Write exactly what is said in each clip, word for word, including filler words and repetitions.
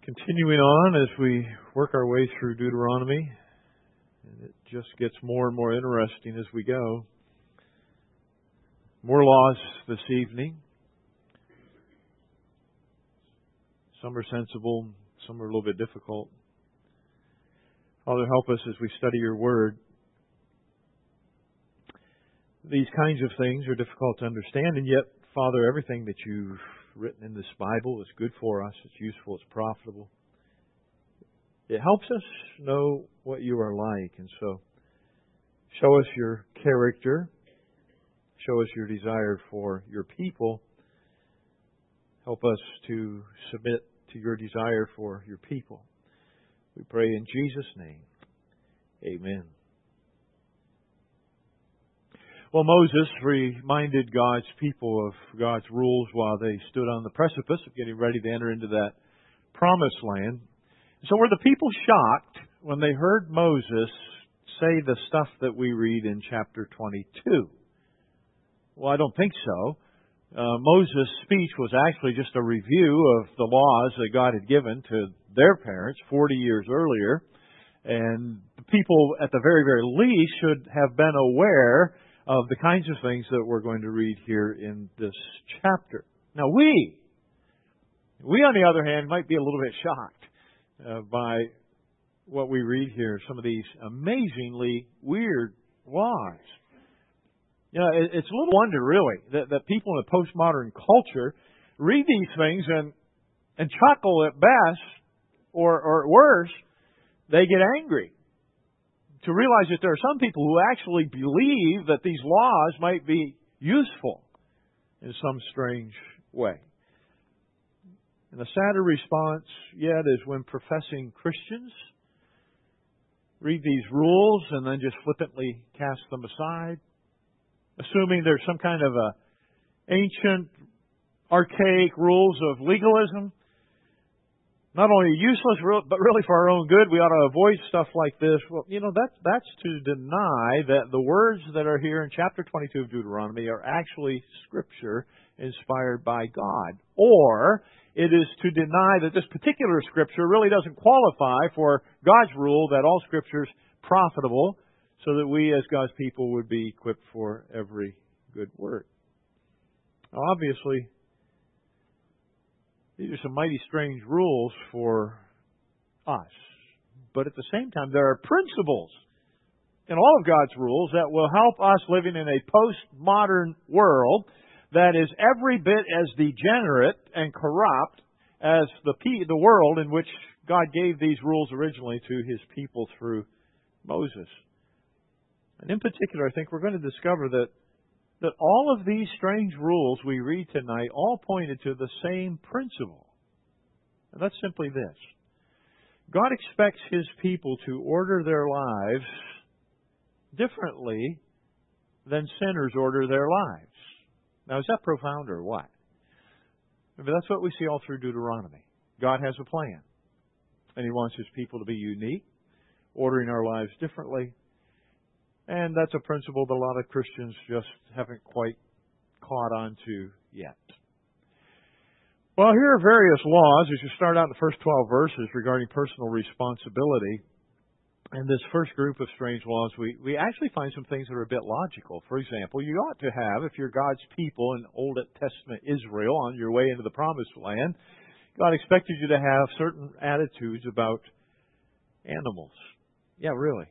Continuing on as we work our way through Deuteronomy, and it just gets more and more interesting as we go. More laws this evening. Some are sensible, some are a little bit difficult. Father, help us as we study your word. These kinds of things are difficult to understand, and yet, Father, everything that you've written in this Bible is good for us. It's useful. It's profitable. It helps us know what you are like. And so, show us your character. Show us your desire for your people. Help us to submit to your desire for your people. We pray in Jesus' name. Amen. Well, Moses reminded God's people of God's rules while they stood on the precipice of getting ready to enter into that promised land. So were the people shocked when they heard Moses say the stuff that we read in chapter twenty-two? Well, I don't think so. Uh, Moses' speech was actually just a review of the laws that God had given to their parents forty years earlier. And the people, at the very, very least, should have been aware of the kinds of things that we're going to read here in this chapter. Now we, we on the other hand, might be a little bit shocked uh, by what we read here, some of these amazingly weird laws. You know, it, it's a little wonder, really, that, that people in a postmodern culture read these things and, and chuckle at best, or, or at worst, they get angry. To realize that there are some people who actually believe that these laws might be useful in some strange way. And the sadder response yet is when professing Christians read these rules and then just flippantly cast them aside, assuming there's some kind of a ancient, archaic rules of legalism. Not only useless, but really for our own good, we ought to avoid stuff like this. Well, you know, that's, that's to deny that the words that are here in chapter twenty-two of Deuteronomy are actually Scripture inspired by God. Or it is to deny that this particular Scripture really doesn't qualify for God's rule that all Scripture is profitable, so that we as God's people would be equipped for every good work. Now, obviously, these are some mighty strange rules for us. But at the same time, there are principles in all of God's rules that will help us living in a postmodern world that is every bit as degenerate and corrupt as the the world in which God gave these rules originally to His people through Moses. And in particular, I think we're going to discover that that all of these strange rules we read tonight all pointed to the same principle. And that's simply this. God expects His people to order their lives differently than sinners order their lives. Now, is that profound or what? But that's what we see all through Deuteronomy. God has a plan. And He wants His people to be unique, ordering our lives differently. And that's a principle that a lot of Christians just haven't quite caught on to yet. Well, here are various laws as you start out in the first twelve verses regarding personal responsibility. In this first group of strange laws, we, we actually find some things that are a bit logical. For example, you ought to have, if you're God's people in Old Testament Israel on your way into the Promised Land, God expected you to have certain attitudes about animals. Yeah, really.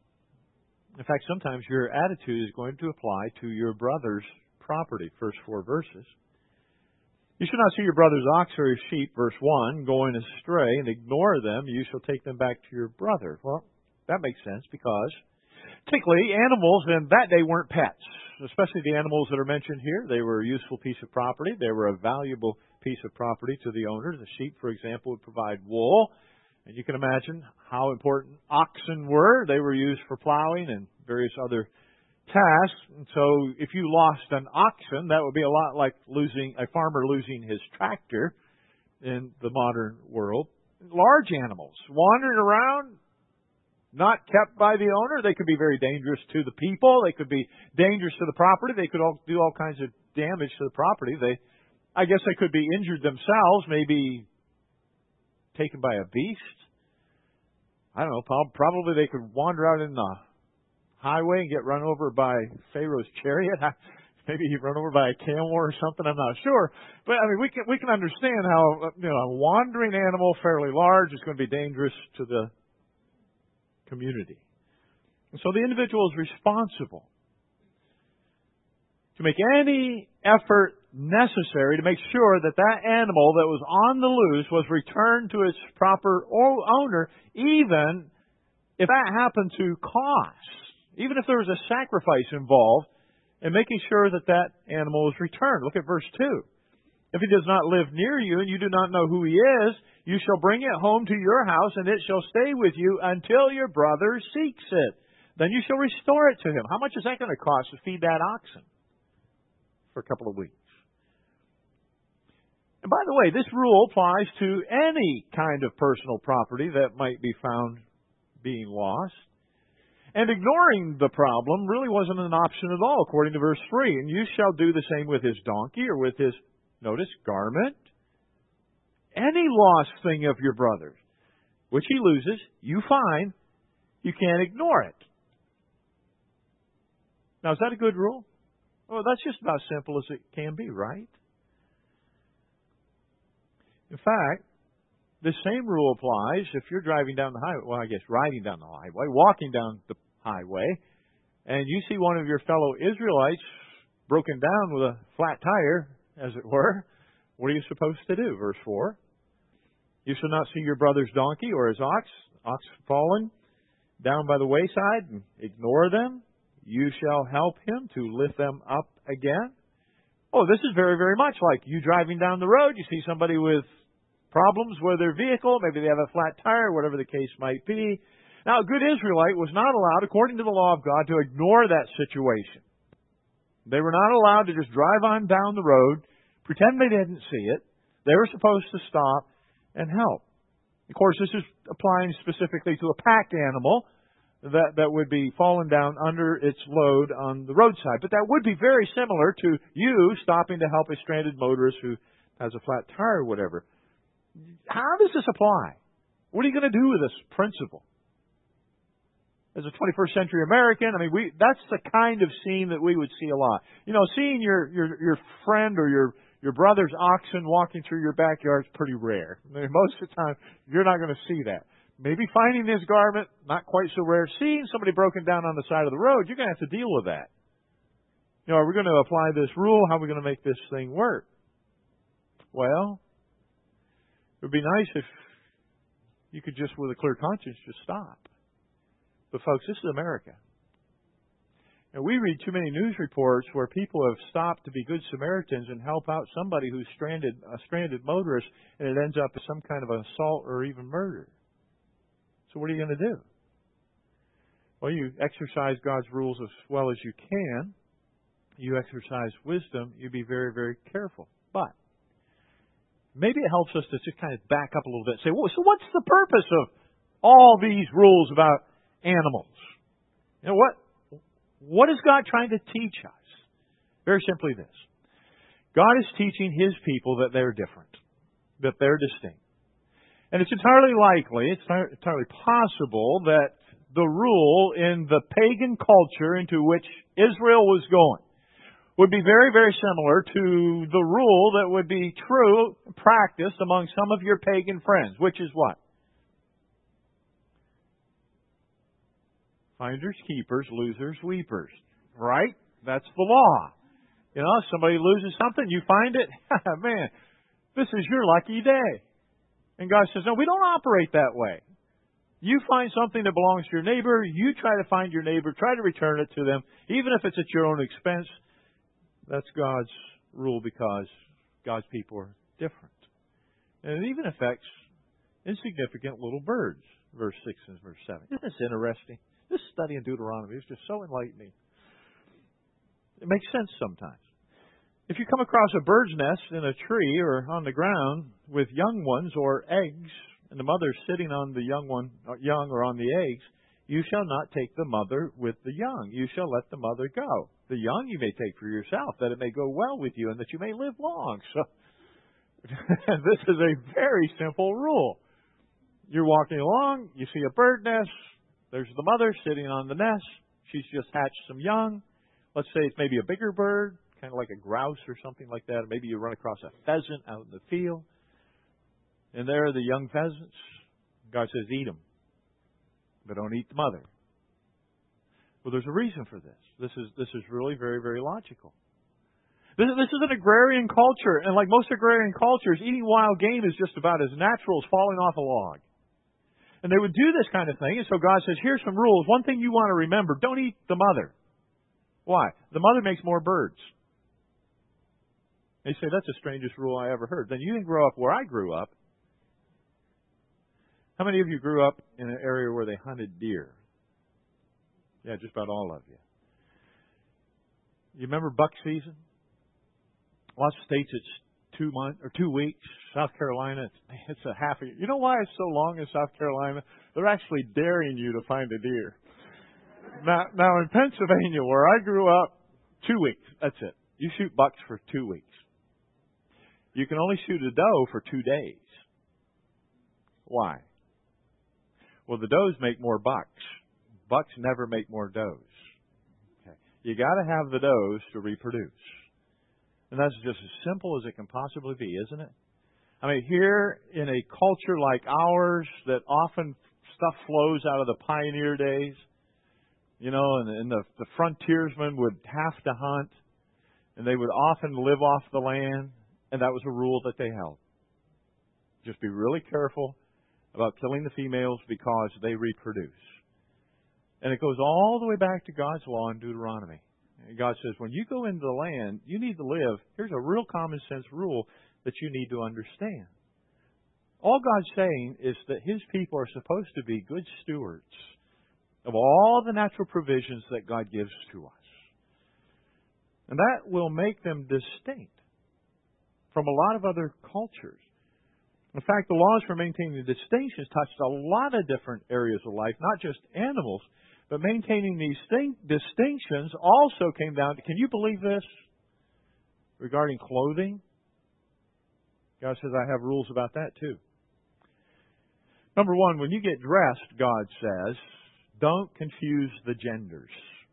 In fact, sometimes your attitude is going to apply to your brother's property, first four verses. You shall not see your brother's ox or his sheep, verse one, going astray and ignore them. You shall take them back to your brother. Well, that makes sense because typically animals in that day weren't pets, especially the animals that are mentioned here. They were a useful piece of property. They were a valuable piece of property to the owner. The sheep, for example, would provide wool. And you can imagine how important oxen were. They were used for plowing and various other tasks. And so if you lost an oxen, that would be a lot like losing a farmer losing his tractor in the modern world. Large animals wandering around, not kept by the owner. They could be very dangerous to the people. They could be dangerous to the property. They could all do all kinds of damage to the property. They, I guess they could be injured themselves, maybe taken by a beast. I don't know, probably they could wander out in the highway and get run over by Pharaoh's chariot. Maybe he'd run over by a camel or something, I'm not sure. But I mean, we can we can understand how, you know, a wandering animal, fairly large, is going to be dangerous to the community. And so the individual is responsible to make any effort necessary to make sure that that animal that was on the loose was returned to its proper owner, even if that happened to cost, even if there was a sacrifice involved in making sure that that animal was returned. Look at verse two. If he does not live near you and you do not know who he is, you shall bring it home to your house, and it shall stay with you until your brother seeks it. Then you shall restore it to him. How much is that going to cost to feed that oxen for a couple of weeks? And by the way, this rule applies to any kind of personal property that might be found being lost. And ignoring the problem really wasn't an option at all, according to verse three. And you shall do the same with his donkey or with his, notice, garment. Any lost thing of your brother's, which he loses, you find, you can't ignore it. Now, is that a good rule? Well, that's just about as simple as it can be, right? In fact, the same rule applies if you're driving down the highway, well, I guess riding down the highway, walking down the highway, and you see one of your fellow Israelites broken down with a flat tire, as it were. What are you supposed to do? Verse four. You shall not see your brother's donkey or his ox, ox fallen down by the wayside, and ignore them. You shall help him to lift them up again. Oh, this is very, very much like you driving down the road. You see somebody with problems with their vehicle. Maybe they have a flat tire, whatever the case might be. Now, a good Israelite was not allowed, according to the law of God, to ignore that situation. They were not allowed to just drive on down the road, pretend they didn't see it. They were supposed to stop and help. Of course, this is applying specifically to a packed animal that, that would be fallen down under its load on the roadside. But that would be very similar to you stopping to help a stranded motorist who has a flat tire or whatever. How does this apply? What are you going to do with this principle? As a twenty-first century American, I mean, we that's the kind of scene that we would see a lot. You know, seeing your your, your friend or your, your brother's oxen walking through your backyard is pretty rare. I mean, most of the time, you're not going to see that. Maybe finding his garment, not quite so rare. Seeing somebody broken down on the side of the road, you're going to have to deal with that. You know, are we going to apply this rule? How are we going to make this thing work? Well, it would be nice if you could just, with a clear conscience, just stop. But folks, this is America. And we read too many news reports where people have stopped to be good Samaritans and help out somebody who's stranded, a stranded motorist, and it ends up as some kind of assault or even murder. So what are you going to do? Well, you exercise God's rules as well as you can. You exercise wisdom. You be very, very careful. But maybe it helps us to just kind of back up a little bit and say, well, so what's the purpose of all these rules about animals? You know, what, what is God trying to teach us? Very simply this. God is teaching His people that they're different, that they're distinct. And it's entirely likely, it's entirely possible that the rule in the pagan culture into which Israel was going would be very, very similar to the rule that would be true, practiced among some of your pagan friends, which is what? Finders, keepers, losers, weepers. Right? That's the law. You know, if somebody loses something, you find it. Man, this is your lucky day. And God says, no, we don't operate that way. You find something that belongs to your neighbor, you try to find your neighbor, try to return it to them, even if it's at your own expense. That's God's rule because God's people are different. And it even affects insignificant little birds, verse six and verse seven. Isn't this interesting? This study in Deuteronomy is just so enlightening. It makes sense sometimes. If you come across a bird's nest in a tree or on the ground with young ones or eggs, and the mother sitting on the young one, young or on the eggs, you shall not take the mother with the young. You shall let the mother go. The young you may take for yourself, that it may go well with you and that you may live long. So, this is a very simple rule. you're walking along, you see a bird nest. There's the mother sitting on the nest. She's just hatched some young. Let's say it's maybe a bigger bird, kind of like a grouse or something like that. Or maybe you run across a pheasant out in the field. And there are the young pheasants. God says, eat them. But don't eat the mother. Well, there's a reason for this. This is this is really very, very logical. This, this is an agrarian culture. And like most agrarian cultures, eating wild game is just about as natural as falling off a log. And they would do this kind of thing. And so God says, here's some rules. One thing you want to remember, don't eat the mother. Why? The mother makes more birds. They say, that's the strangest rule I ever heard. Then you didn't grow up where I grew up. How many of you grew up in an area where they hunted deer? Yeah, just about all of you. You remember buck season? Lots of states it's two months or two weeks. South Carolina, it's, it's a half a year. You know why it's so long in South Carolina? They're actually daring you to find a deer. Now, now in Pennsylvania, where I grew up, two weeks. That's it. You shoot bucks for two weeks. You can only shoot a doe for two days. Why? Well, the does make more bucks. Bucks never make more does. Okay. You got to have the does to reproduce. And that's just as simple as it can possibly be, isn't it? I mean, here in a culture like ours that often stuff flows out of the pioneer days, you know, and, and the, the frontiersmen would have to hunt, and they would often live off the land, and that was a rule that they held. Just be really careful about killing the females because they reproduce. And it goes all the way back to God's law in Deuteronomy. And God says, when you go into the land, you need to live. Here's a real common sense rule that you need to understand. All God's saying is that His people are supposed to be good stewards of all the natural provisions that God gives to us. And that will make them distinct from a lot of other cultures. In fact, the laws for maintaining the distinctions touched a lot of different areas of life, not just animals, but maintaining these thing, distinctions also came down to, can you believe this? Regarding clothing, God says, I have rules about that too. Number one, when you get dressed, God says, don't confuse the genders.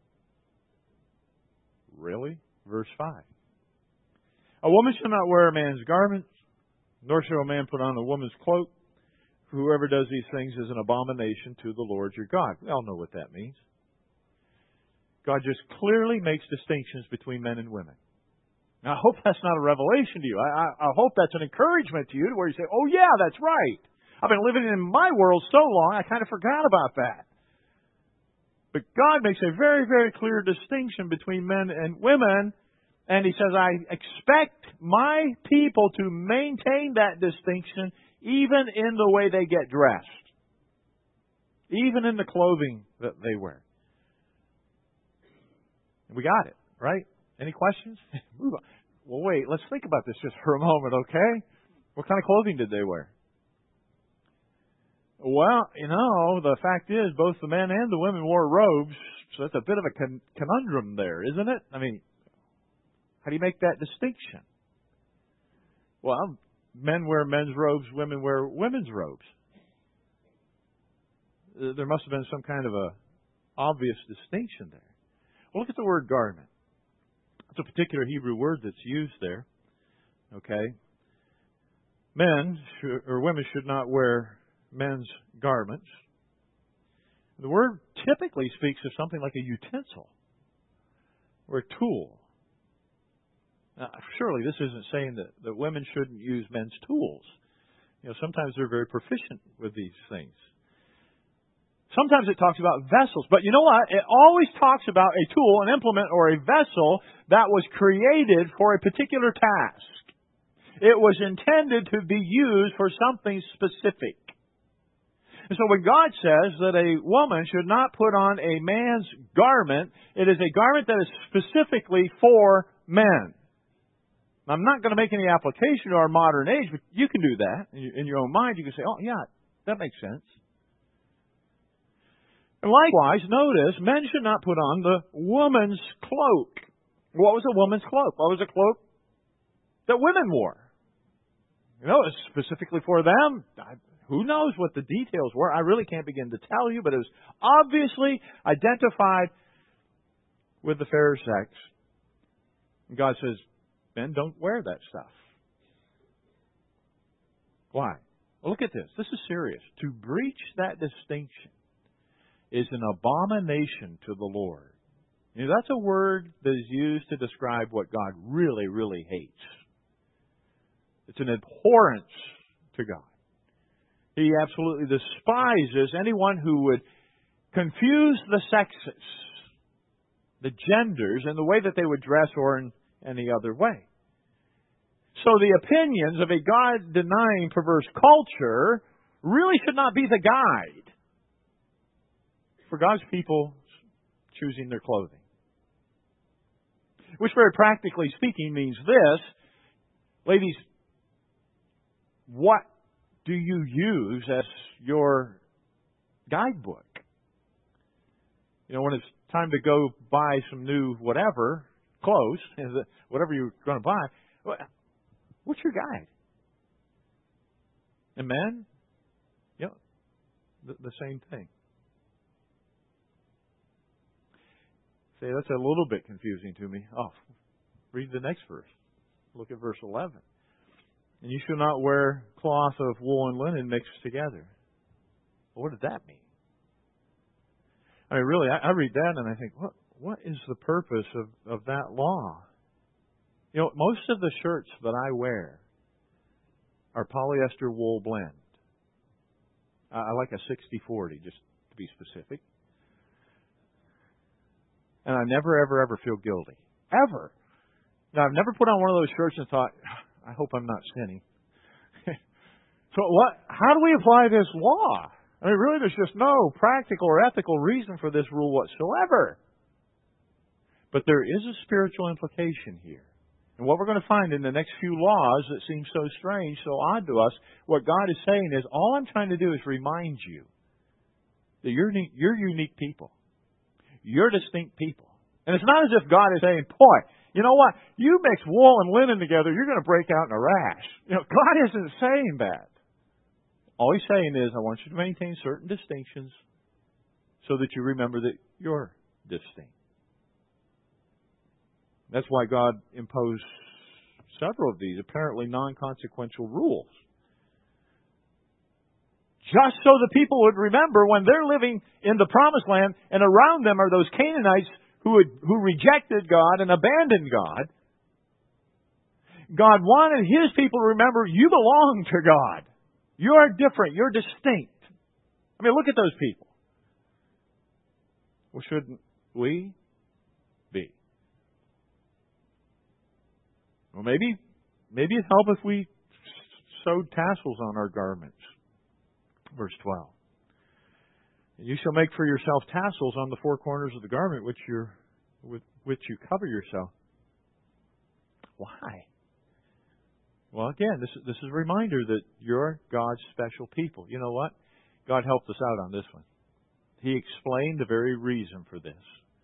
Really? Verse five. A woman shall not wear a man's garments, nor shall a man put on a woman's cloak. Whoever does these things is an abomination to the Lord your God. We all know what that means. God just clearly makes distinctions between men and women. Now, I hope that's not a revelation to you. I, I, I hope that's an encouragement to you where you say, oh yeah, that's right. I've been living in my world so long, I kind of forgot about that. But God makes a very, very clear distinction between men and women. And He says, I expect my people to maintain that distinction even in the way they get dressed. Even in the clothing that they wear. We got it, right? Any questions? Move on. Well, wait, let's think about this just for a moment, okay? What kind of clothing did they wear? Well, you know, the fact is both the men and the women wore robes, so that's a bit of a con- conundrum there, isn't it? I mean, how do you make that distinction? Well, men wear men's robes, women wear women's robes. There must have been some kind of a obvious distinction there. Well, look at the word garment. It's a particular Hebrew word that's used there. Okay? Men should, or women should not wear men's garments. The word typically speaks of something like a utensil or a tool. Now, surely this isn't saying that, that women shouldn't use men's tools. You know, sometimes they're very proficient with these things. Sometimes it talks about vessels. But you know what? It always talks about a tool, an implement, or a vessel that was created for a particular task. It was intended to be used for something specific. And so when God says that a woman should not put on a man's garment, it is a garment that is specifically for men. I'm not going to make any application to our modern age, but you can do that in your own mind. You can say, oh, yeah, that makes sense. And likewise, notice, men should not put on the woman's cloak. What was a woman's cloak? What was a cloak that women wore? You know, it's specifically for them. Who knows what the details were? I really can't begin to tell you, but it was obviously identified with the fairer sex. And God says, men, don't wear that stuff. Why? Well, look at this. This is serious. To breach that distinction is an abomination to the Lord. You know, that's a word that is used to describe what God really, really hates. It's an abhorrence to God. He absolutely despises anyone who would confuse the sexes, the genders, and the way that they would dress or in any other way. So the opinions of a God-denying perverse culture really should not be the guide for God's people choosing their clothing. Which, very practically speaking, means this. Ladies, what do you use as your guidebook? You know, when it's time to go buy some new whatever, clothes, whatever you're going to buy, what's your guide? And men, you know, the, the same thing. Say, that's a little bit confusing to me. Oh, read the next verse. Look at verse eleven. And you shall not wear cloth of wool and linen mixed together. Well, what did that mean? I mean, really, I, I read that and I think, what what is the purpose of, of that law? You know, most of the shirts that I wear are polyester wool blend. I, I like a sixty forty, just to be specific. And I never, ever, ever feel guilty. Ever. Now, I've never put on one of those shirts and thought, I hope I'm not sinning. So what? How do we apply this law? I mean, really, there's just no practical or ethical reason for this rule whatsoever. But there is a spiritual implication here. And what we're going to find in the next few laws that seem so strange, so odd to us, what God is saying is, all I'm trying to do is remind you that you're, you're unique people. You're distinct people. And it's not as if God is saying, boy, you know what? You mix wool and linen together, you're going to break out in a rash. You know, God isn't saying that. All He's saying is, I want you to maintain certain distinctions so that you remember that you're distinct. That's why God imposed several of these apparently non-consequential rules. Just so the people would remember when they're living in the Promised Land and around them are those Canaanites who had, who rejected God and abandoned God. God wanted His people to remember, you belong to God. You are different. You're distinct. I mean, look at those people. Well, shouldn't we be? Well, maybe, maybe it'd help if we sewed tassels on our garments. Verse twelve. And you shall make for yourself tassels on the four corners of the garment which you're, with which you cover yourself. Why? Well, again, this, this is a reminder that you're God's special people. You know what? God helped us out on this one. He explained the very reason for this.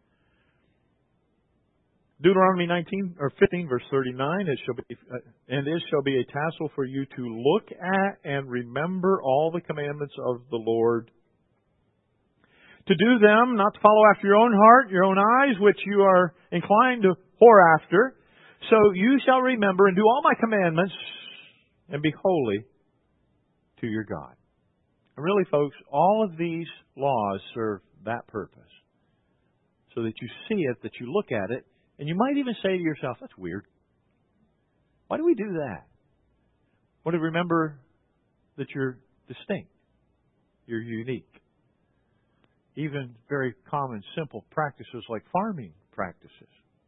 Deuteronomy nineteen or fifteen, verse thirty-nine, it shall be, uh, and it shall be a tassel for you to look at and remember all the commandments of the Lord. To do them, not to follow after your own heart, your own eyes, which you are inclined to whore after. So you shall remember and do all my commandments and be holy to your God. And really, folks, all of these laws serve that purpose. So that you see it, that you look at it, and you might even say to yourself, that's weird. Why do we do that? Well, to remember that you're distinct. You're unique. Even very common, simple practices like farming practices.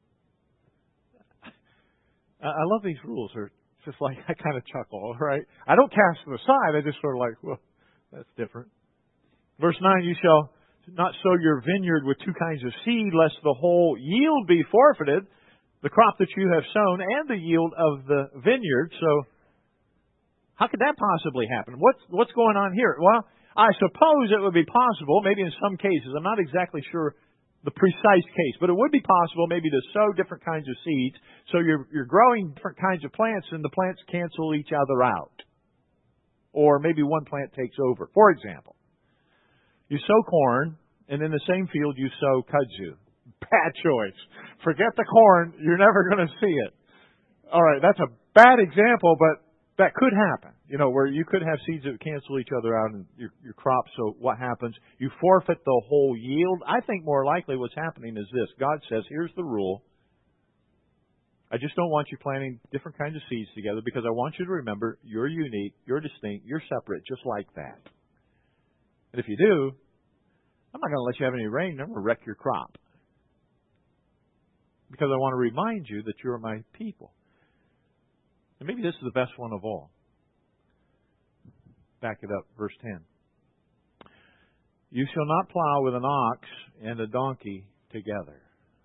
I love these rules. They're just like, I kind of chuckle, right? I don't cast them aside. I just sort of like, well, that's different. Verse nine, you shall not sow your vineyard with two kinds of seed, lest the whole yield be forfeited, the crop that you have sown and the yield of the vineyard. So, how could that possibly happen? What's, what's going on here? Well, I suppose it would be possible, maybe in some cases, I'm not exactly sure the precise case, but it would be possible maybe to sow different kinds of seeds, so you're, you're growing different kinds of plants and the plants cancel each other out. or maybe one plant takes over. For example, you sow corn, and in the same field you sow kudzu. Bad choice. Forget the corn. You're never going to see it. All right, that's a bad example, but that could happen. You know, where you could have seeds that cancel each other out in your, your crops. So what happens? You forfeit the whole yield. I think more likely what's happening is this. God says, here's the rule. I just don't want you planting different kinds of seeds together because I want you to remember you're unique, you're distinct, you're separate, just like that. And if you do, I'm not going to let you have any rain. I'm going to wreck your crop. Because I want to remind you that you're my people. And maybe this is the best one of all. Back it up, verse ten. You shall not plow with an ox and a donkey together.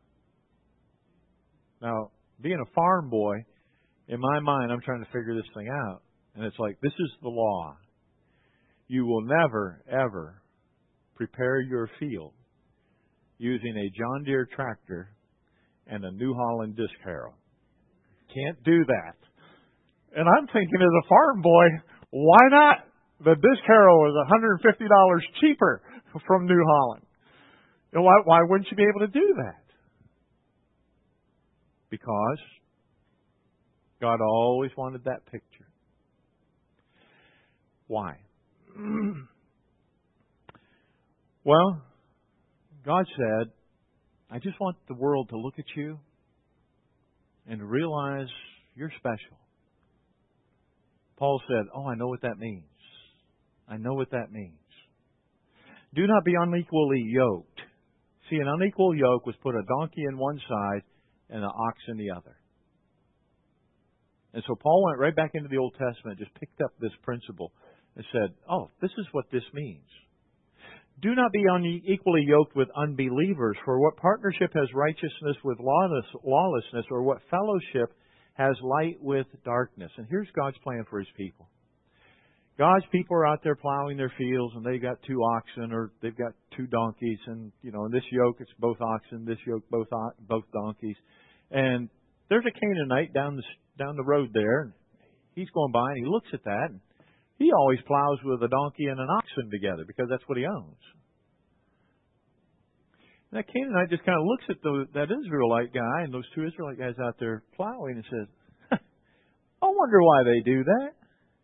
Now, being a farm boy, in my mind, I'm trying to figure this thing out. And it's like, this is the law. You will never, ever prepare your field using a John Deere tractor and a New Holland disc harrow. Can't do that. And I'm thinking as a farm boy, why not? The disc harrow is one hundred fifty dollars cheaper from New Holland. And why, why wouldn't you be able to do that? Because God always wanted that picture. Why? Well, God said, I just want the world to look at you and to realize you're special. Paul said, oh, I know what that means. I know what that means. Do not be unequally yoked. See, an unequal yoke was put a donkey in one side and an ox in the other. And so Paul went right back into the Old Testament, just picked up this principle and said, oh, this is what this means. Do not be unequally yoked with unbelievers, for what partnership has righteousness with lawlessness, or what fellowship has light with darkness? And here's God's plan for His people. God's people are out there plowing their fields, and they've got two oxen, or they've got two donkeys, and you know, in this yoke it's both oxen, this yoke both both donkeys, and there's a Canaanite down the down the road there, and he's going by and he looks at that, and he always plows with a donkey and an oxen together because that's what he owns. And that Canaanite just kind of looks at the, that Israelite guy and those two Israelite guys out there plowing and says, I wonder why they do that.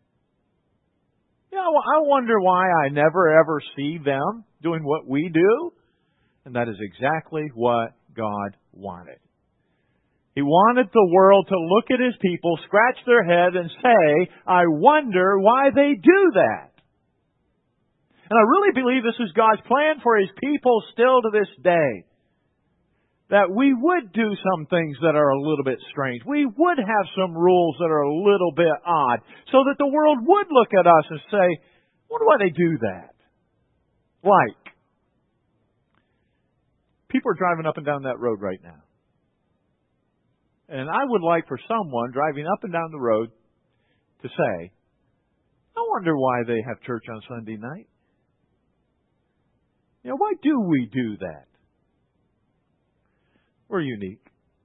Yeah, well, I wonder why I never ever see them doing what we do. And that is exactly what God wanted. He wanted the world to look at His people, scratch their head, and say, I wonder why they do that. And I really believe this is God's plan for His people still to this day. That we would do some things that are a little bit strange. We would have some rules that are a little bit odd, so that the world would look at us and say, I wonder why they do that. Like, people are driving up and down that road right now. And I would like for someone driving up and down the road to say, I wonder why they have church on Sunday night. You know, why do we do that? We're unique.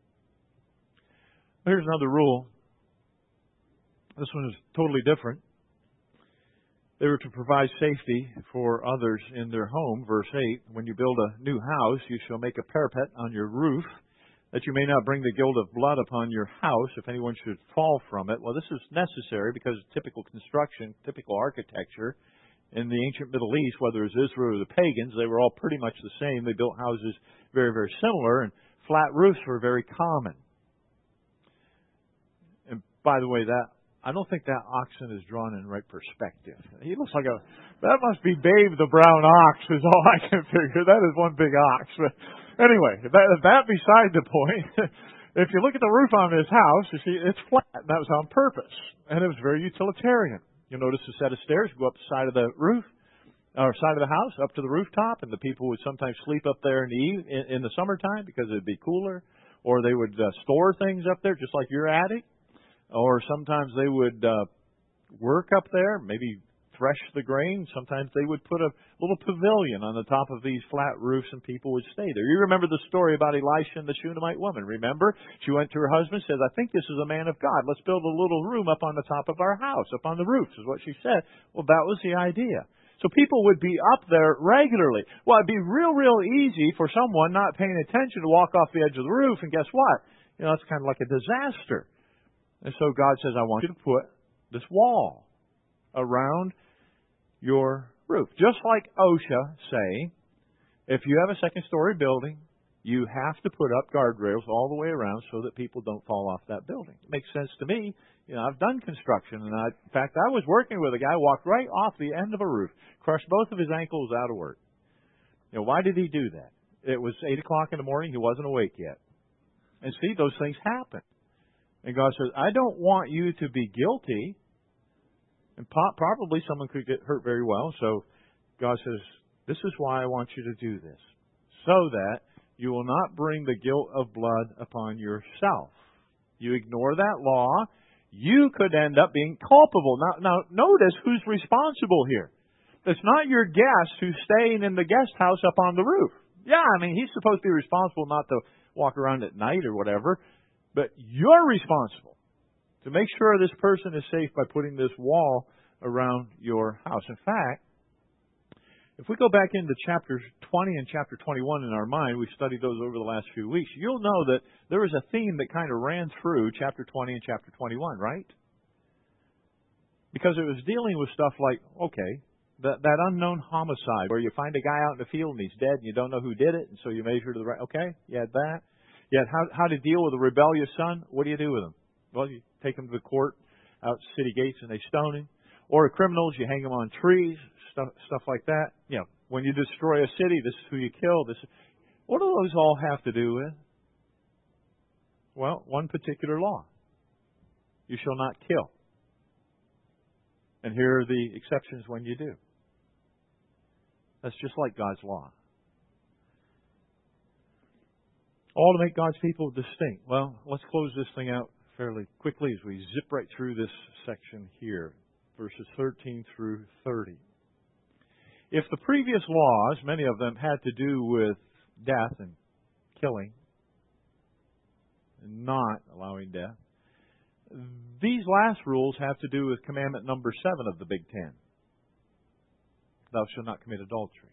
Here's another rule. This one is totally different. They were to provide safety for others in their home. Verse eight, when you build a new house, you shall make a parapet on your roof, that you may not bring the guilt of blood upon your house if anyone should fall from it. Well, this is necessary because typical construction, typical architecture in the ancient Middle East, whether it was Israel or the pagans, they were all pretty much the same. They built houses very, very similar, and flat roofs were very common. And by the way, that I don't think that oxen is drawn in right perspective. He looks like a, that must be Babe the brown ox is all I can figure. That is one big ox. But anyway, that, that beside the point, if you look at the roof on this house, you see it's flat. And that was on purpose. And it was very utilitarian. You'll notice a set of stairs go up the side of the roof, or side of the house, up to the rooftop, and the people would sometimes sleep up there in the, in, in the summertime because it would be cooler, or they would uh, store things up there just like your attic. Or sometimes they would uh, work up there, maybe thresh the grain. Sometimes they would put a little pavilion on the top of these flat roofs and people would stay there. You remember the story about Elisha and the Shunammite woman, remember? She went to her husband and says, I think this is a man of God. Let's build a little room up on the top of our house, up on the roof, is what she said. Well, that was the idea. So people would be up there regularly. Well, it'd be real, real easy for someone not paying attention to walk off the edge of the roof, and guess what? You know, it's kind of like a disaster. And so God says, I want you to put this wall around your roof. Just like OSHA saying, if you have a second-story building, you have to put up guardrails all the way around so that people don't fall off that building. It makes sense to me. You know, I've done construction, and I, in fact, I was working with a guy who walked right off the end of a roof, crushed both of his ankles out of work. You know, why did he do that? It was eight o'clock in the morning. He wasn't awake yet. And see, those things happen. And God says, I don't want you to be guilty. And po- probably someone could get hurt very well. So God says, this is why I want you to do this. So that you will not bring the guilt of blood upon yourself. You ignore that law, you could end up being culpable. Now, now notice who's responsible here. It's not your guest who's staying in the guest house up on the roof. Yeah, I mean, he's supposed to be responsible not to walk around at night or whatever. But you're responsible to make sure this person is safe by putting this wall around your house. In fact, if we go back into chapters twenty and chapter twenty-one in our mind, we've studied those over the last few weeks, you'll know that there was a theme that kind of ran through chapter twenty and chapter twenty-one, right? Because it was dealing with stuff like, okay, that, that unknown homicide where you find a guy out in the field and he's dead and you don't know who did it, and so you measure to the right, okay, you had that. Yet how, how to deal with a rebellious son, what do you do with him? Well, you take him to the court out city gates and they stone him. Or criminals, you hang them on trees, stuff, stuff like that. You know, when you destroy a city, this is who you kill. This, what do those all have to do with? Well, one particular law. You shall not kill. And here are the exceptions when you do. That's just like God's law. All to make God's people distinct. Well, let's close this thing out fairly quickly as we zip right through this section here, verses thirteen through thirty. If the previous laws, many of them, had to do with death and killing, and not allowing death, these last rules have to do with commandment number seven of the Big Ten. Thou shalt not commit adultery.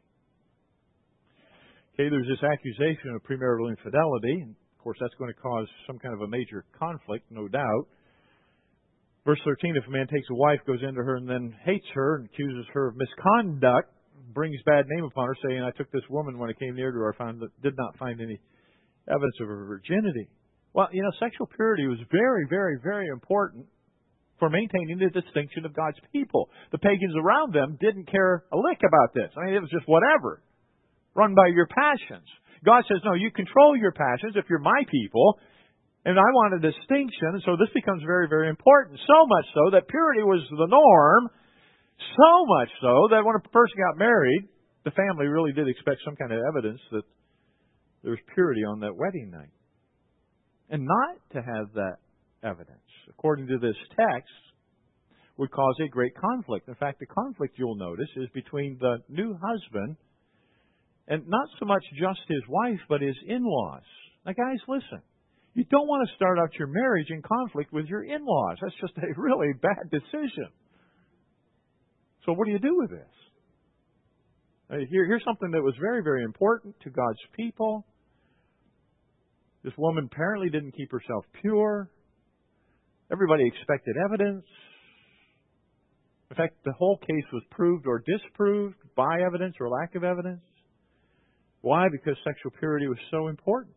Okay, there's this accusation of premarital infidelity. And of course, that's going to cause some kind of a major conflict, no doubt. Verse thirteen, if a man takes a wife, goes into her, and then hates her and accuses her of misconduct, brings bad name upon her, saying, I took this woman when I came near to her, I found that, did not find any evidence of her virginity. Well, you know, sexual purity was very, very, very important for maintaining the distinction of God's people. The pagans around them didn't care a lick about this. I mean, it was just whatever. Run by your passions. God says, no, you control your passions if you're my people. And I want a distinction, so this becomes very, very important. So much so that purity was the norm. So much so that when a person got married, the family really did expect some kind of evidence that there was purity on that wedding night. And not to have that evidence, according to this text, would cause a great conflict. In fact, the conflict, you'll notice, is between the new husband and not so much just his wife, but his in-laws. Now, guys, listen. You don't want to start out your marriage in conflict with your in-laws. That's just a really bad decision. So what do you do with this? Uh, here, here's something that was very, very important to God's people. This woman apparently didn't keep herself pure. Everybody expected evidence. In fact, the whole case was proved or disproved by evidence or lack of evidence. Why? Because sexual purity was so important.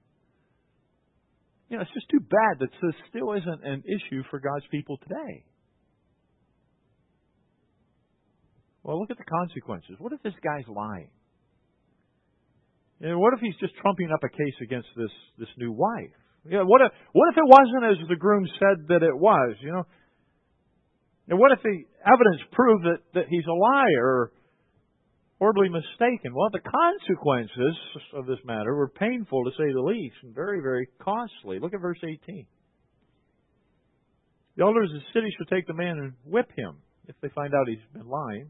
You know, it's just too bad that this still isn't an issue for God's people today. Well, look at the consequences. What if this guy's lying? You know, what if he's just trumping up a case against this, this new wife? You know, what if what if it wasn't as the groom said that it was? You know, and what if the evidence proved that, that he's a liar or horribly mistaken? Well, the consequences of this matter were painful, to say the least, and very, very costly. Look at verse eighteen. The elders of the city shall take the man and whip him, if they find out he's been lying.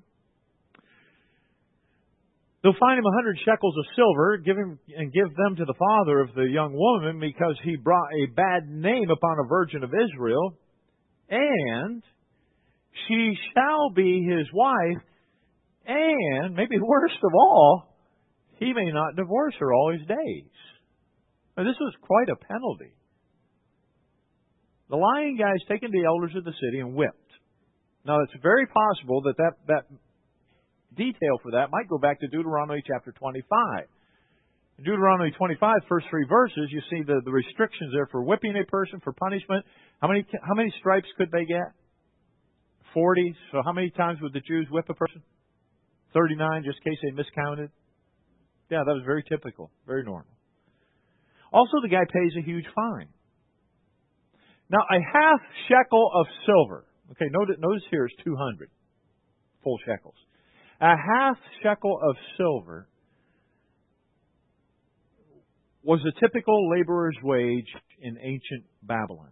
They'll find him a hundred shekels of silver, give him and give them to the father of the young woman, because he brought a bad name upon a virgin of Israel, and she shall be his wife, and, maybe worst of all, he may not divorce her all his days. Now, this was quite a penalty. The lying guy is taken to the elders of the city and whipped. Now, it's very possible that that, that detail for that might go back to Deuteronomy chapter twenty-five. In Deuteronomy twenty-five, first three verses, you see the, the restrictions there for whipping a person, for punishment. How many how many stripes could they get? Forty. So how many times would the Jews whip a person? Thirty-nine, just in case they miscounted. Yeah, that was very typical, very normal. Also, the guy pays a huge fine. Now, a half shekel of silver. Okay, notice, notice here is two hundred full shekels. A half shekel of silver was a typical laborer's wage in ancient Babylon.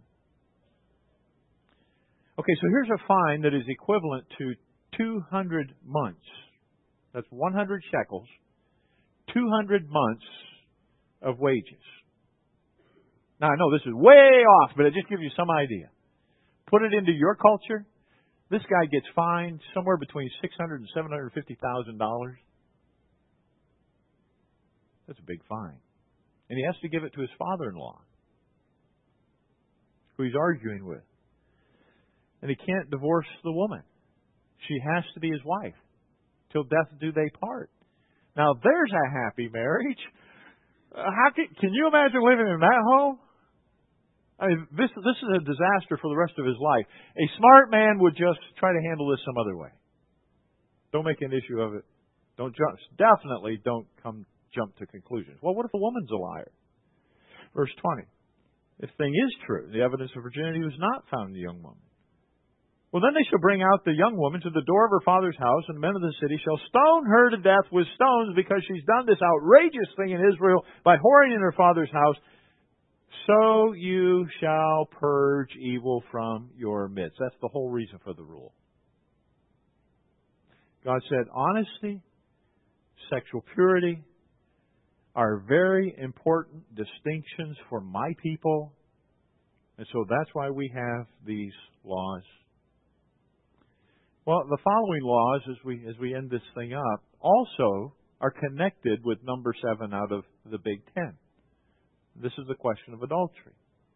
Okay, so here's a fine that is equivalent to two hundred months. That's one hundred shekels, two hundred months of wages. Now, I know this is way off, but it just gives you some idea. Put it into your culture. This guy gets fined somewhere between six hundred thousand dollars and seven hundred fifty thousand dollars. That's a big fine. And he has to give it to his father-in-law, who he's arguing with. And he can't divorce the woman. She has to be his wife. Till death do they part. Now, there's a happy marriage. Uh, how can, can you imagine living in that home? I mean, this, this is a disaster for the rest of his life. A smart man would just try to handle this some other way. Don't make an issue of it. Don't jump. Definitely don't come jump to conclusions. Well, what if the woman's a liar? Verse twenty. If the thing is true, the evidence of virginity was not found in the young woman. Well, then they shall bring out the young woman to the door of her father's house, and the men of the city shall stone her to death with stones, because she's done this outrageous thing in Israel by whoring in her father's house. So you shall purge evil from your midst. That's the whole reason for the rule. God said honesty, sexual purity are very important distinctions for my people. And so that's why we have these laws. Well, the following laws, as we as we end this thing up, also are connected with number seven out of the Big Ten. This is the question of adultery.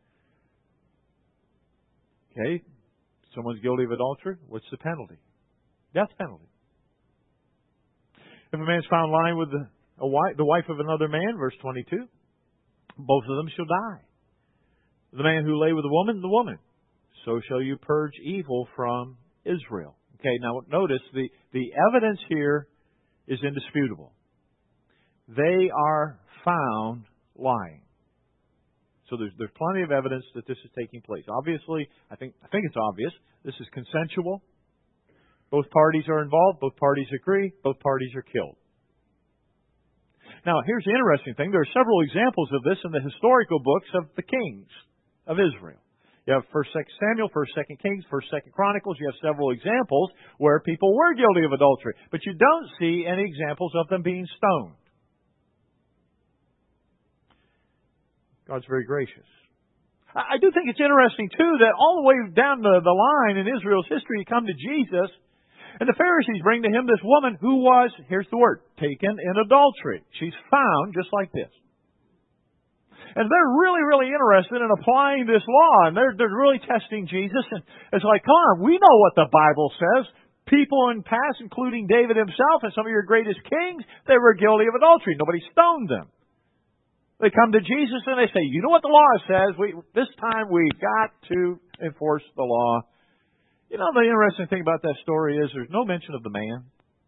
Okay, someone's guilty of adultery. What's the penalty? Death penalty. If a man's found lying with the, a wife, the wife of another man, verse twenty-two, both of them shall die. The man who lay with the woman, the woman. So shall you purge evil from Israel. Okay, now notice the, the evidence here is indisputable. They are found lying. So there's there's plenty of evidence that this is taking place. Obviously, I think I think it's obvious. This is consensual. Both parties are involved. Both parties agree. Both parties are killed. Now, here's the interesting thing. There are several examples of this in the historical books of the kings of Israel. You have First, Second Samuel, First, Second Kings, First, Second Chronicles. You have several examples where people were guilty of adultery, but you don't see any examples of them being stoned. God's very gracious. I do think it's interesting, too, that all the way down the, the line in Israel's history, you come to Jesus, and the Pharisees bring to him this woman who was, here's the word, taken in adultery. She's found just like this. And they're really, really interested in applying this law, and they're, they're really testing Jesus. And it's like, come on, we know what the Bible says. People in past, including David himself and some of your greatest kings, they were guilty of adultery. Nobody stoned them. They come to Jesus and they say, you know what the law says? We, this time we've got to enforce the law. You know, the interesting thing about that story is there's no mention of the man.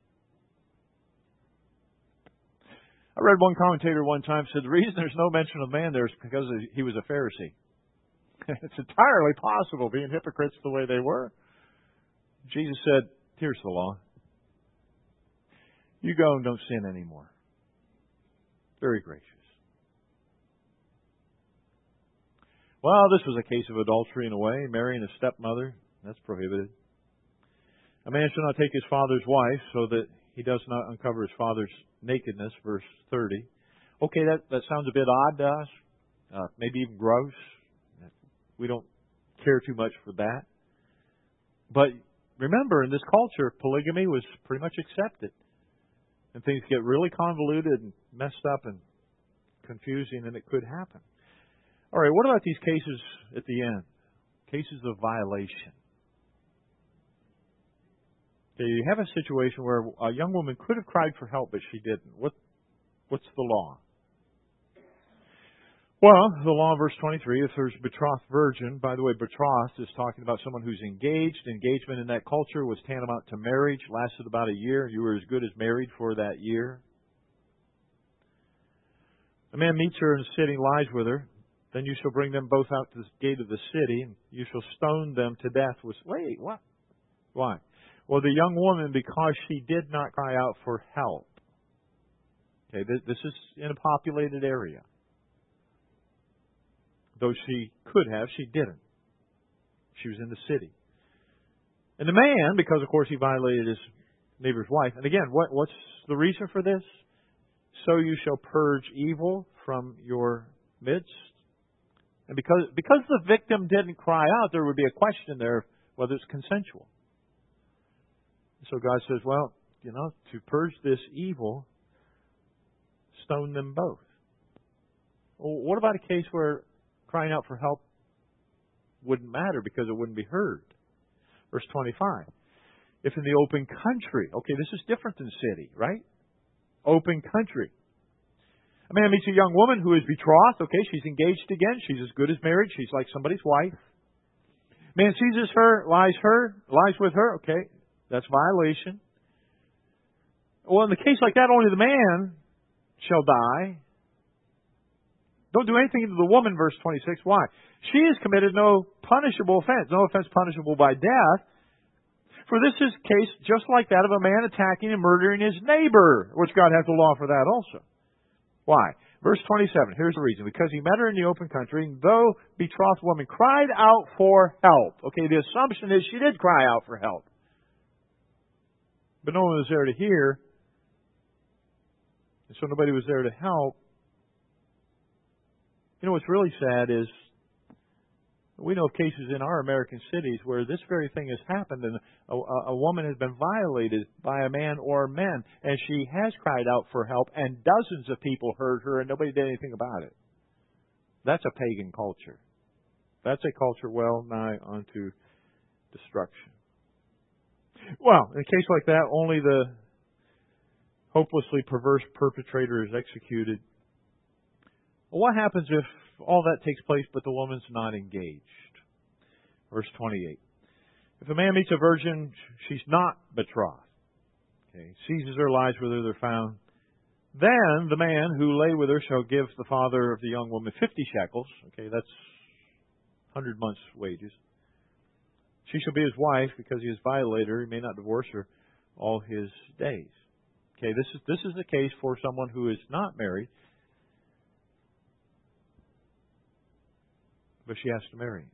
I read one commentator one time said the reason there's no mention of man there is because he was a Pharisee. It's entirely possible, being hypocrites the way they were. Jesus said, here's the law. You go and don't sin anymore. Very gracious. Well, this was a case of adultery in a way, marrying a stepmother. That's prohibited. A man shall not take his father's wife so that he does not uncover his father's nakedness, verse thirty. Okay, that, that sounds a bit odd to us, uh, maybe even gross. We don't care too much for that. But remember, in this culture, polygamy was pretty much accepted. And things get really convoluted and messed up and confusing, and it could happen. All right, what about these cases at the end? Cases of violation. Okay, you have a situation where a young woman could have cried for help, but she didn't. What, what's the law? Well, the law, verse twenty-three, if there's betrothed virgin, by the way, betrothed is talking about someone who's engaged. Engagement in that culture was tantamount to marriage, lasted about a year. You were as good as married for that year. A man meets her in the city and lies with her. Then you shall bring them both out to the gate of the city, and you shall stone them to death. With, wait, what? Why? Well, the young woman, because she did not cry out for help. Okay, this, this is in a populated area. Though she could have, she didn't. She was in the city. And the man, because of course he violated his neighbor's wife. And again, what, what's the reason for this? So you shall purge evil from your midst. And because because the victim didn't cry out, there would be a question there whether it's consensual. So God says, well, you know, to purge this evil, stone them both. Well, what about a case where crying out for help wouldn't matter because it wouldn't be heard? Verse twenty-five. If in the open country, okay, this is different than city, right? Open country. A man meets a young woman who is betrothed. Okay, she's engaged again. She's as good as married. She's like somebody's wife. Man seizes her, lies her, lies with her. Okay, that's violation. Well, in the case like that, only the man shall die. Don't do anything to the woman, verse twenty-six. Why? She has committed no punishable offense. No offense punishable by death. For this is case just like that of a man attacking and murdering his neighbor, which God has a law for that also. Why? Verse twenty-seven. Here's the reason. Because he met her in the open country, and though betrothed woman cried out for help. Okay, the assumption is she did cry out for help. But no one was there to hear. And so nobody was there to help. You know what's really sad is we know of cases in our American cities where this very thing has happened, and a, a, a woman has been violated by a man or men, and she has cried out for help, and dozens of people heard her, and nobody did anything about it. That's a pagan culture. That's a culture well nigh unto destruction. Well, in a case like that, only the hopelessly perverse perpetrator is executed. Well, what happens if all that takes place but the woman's not engaged? Verse twenty-eight. If a man meets a virgin, she's not betrothed. Okay, seizes her, lies with her, they're found. Then the man who lay with her shall give the father of the young woman fifty shekels. Okay, that's one hundred months' wages. She shall be his wife because he has violated her. He may not divorce her all his days. Okay, this is this is the case for someone who is not married, but she has to marry.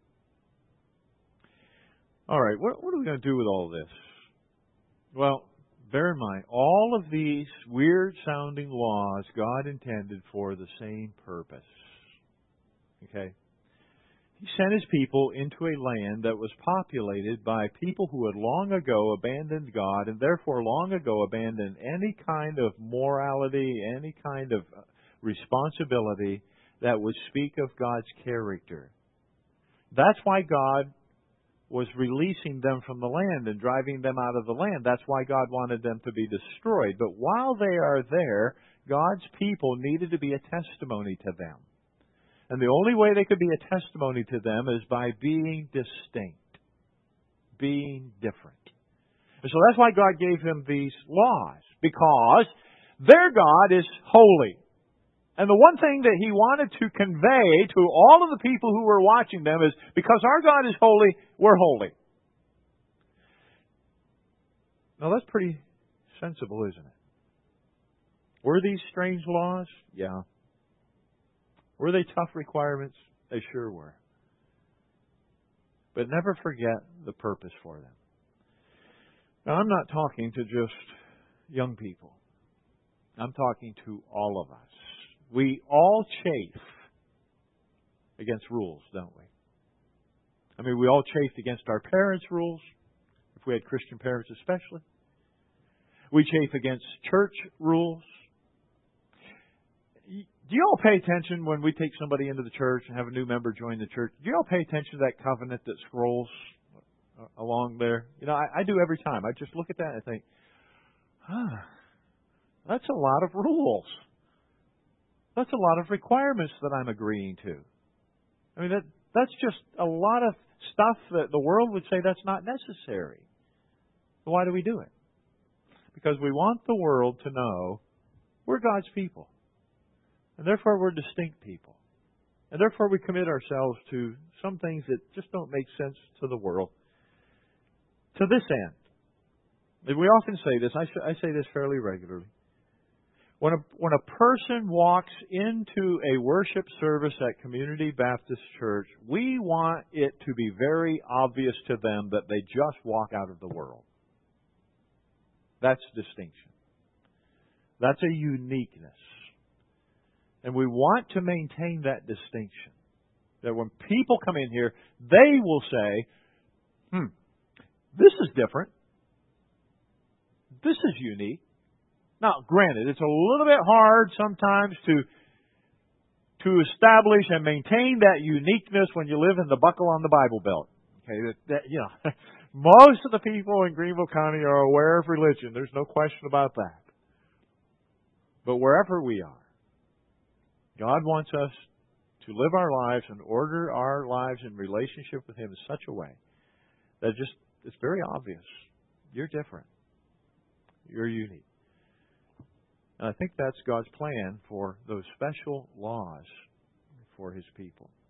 All right, what, what are we going to do with all this? Well, bear in mind, all of these weird-sounding laws God intended for the same purpose. Okay? He sent His people into a land that was populated by people who had long ago abandoned God and therefore long ago abandoned any kind of morality, any kind of responsibility that would speak of God's character. That's why God was releasing them from the land and driving them out of the land. That's why God wanted them to be destroyed. But while they are there, God's people needed to be a testimony to them. And the only way they could be a testimony to them is by being distinct, being different. And so that's why God gave them these laws, because their God is holy. And the one thing that He wanted to convey to all of the people who were watching them is, because our God is holy, we're holy. Now that's pretty sensible, isn't it? Were these strange laws? Yeah. Were they tough requirements? They sure were. But never forget the purpose for them. Now, I'm not talking to just young people. I'm talking to all of us. We all chafe against rules, don't we? I mean, we all chafed against our parents' rules, if we had Christian parents especially. We chafe against church rules. Do you all pay attention when we take somebody into the church and have a new member join the church? Do you all pay attention to that covenant that scrolls along there? You know, I, I do every time. I just look at that and I think, huh, that's a lot of rules. That's a lot of requirements that I'm agreeing to. I mean, that that's just a lot of stuff that the world would say that's not necessary. So why do we do it? Because we want the world to know we're God's people. And therefore we're distinct people. And therefore we commit ourselves to some things that just don't make sense to the world. To this end. And we often say this, I, I say this fairly regularly. When a, when a person walks into a worship service at Community Baptist Church, we want it to be very obvious to them that they just walk out of the world. That's distinction. That's a uniqueness. And we want to maintain that distinction. That when people come in here, they will say, hmm, this is different. This is unique. Now, granted, it's a little bit hard sometimes to to establish and maintain that uniqueness when you live in the buckle on the Bible Belt. Okay, that, that you know, most of the people in Greenville County are aware of religion. There's no question about that. But wherever we are, God wants us to live our lives and order our lives in relationship with Him in such a way that just it's very obvious. You're different. You're unique. And I think that's God's plan for those special laws for His people.